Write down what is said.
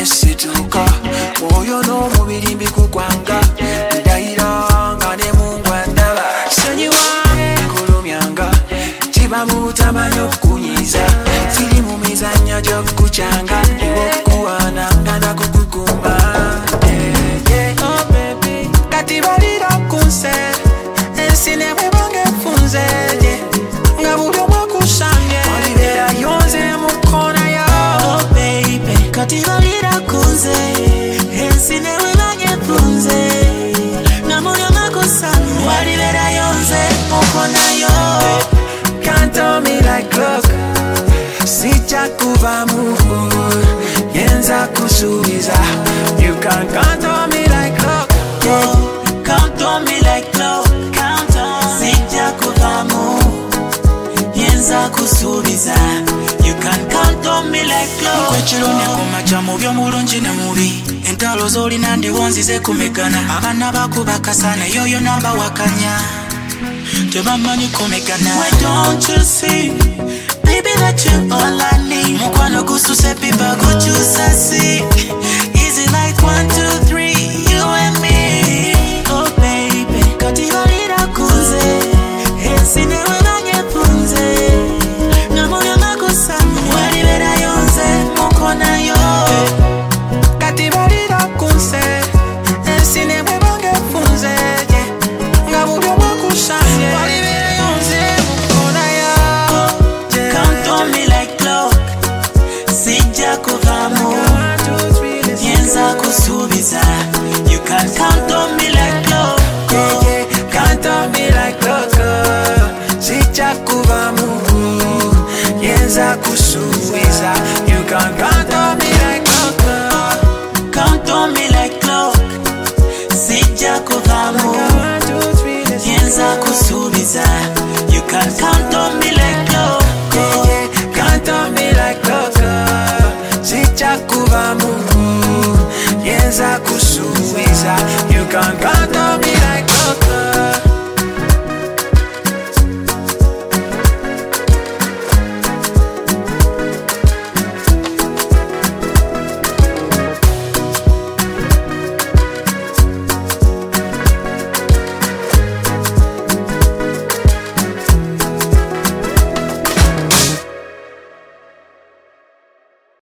nesituka oyo no mubiri mbikugwanga ndayiranga ne mungwa ndaba sanyiwa kulumyanga chibamutamanya okunyiza siri mu mizanyo gy'okukyanga ndiwokuwana ngana kukukumba oh baby kati balira kunse ensine bwebange funze nga buli omwakusambye olibera yonze mukona ya oh baby kati balira kunze ensine bwebange funze nga buli omwakusambye olibera yonze mukona yo. Can't tell me like look sija kuvamu yenza kusubiza you can't on me like look Count on me like look sija kuvamu yenza kusubiza you can count on me like look kwechirone kumacha mu by'omulungi ne mubi entalo zolina ndiwonzize kumegana abaana bakubakasana yoyo namba wakanya tebamanyi kumegana. Why don't you see baby that you all I need mukwano kususe pipa kuchusa si easy like 1 2 3 you and me oh baby kati balira kunze ensine webanye funze namuna makusami walibera yonze mukona yo kati balira kunse ensine webanye funze nga buli omwakusambye walibera yonze mukona yo. Count on me like clock sija kuvamu yenza kusubiza you can count on me like clock Count on me like clock sija kuvamu yenza kusubiza you can count on me like clock count on me like clock sija kuvamu yenza kusubiza you can count on me like clock count on me like clock sija kuvamu yenza kusubiza you can count on me like clock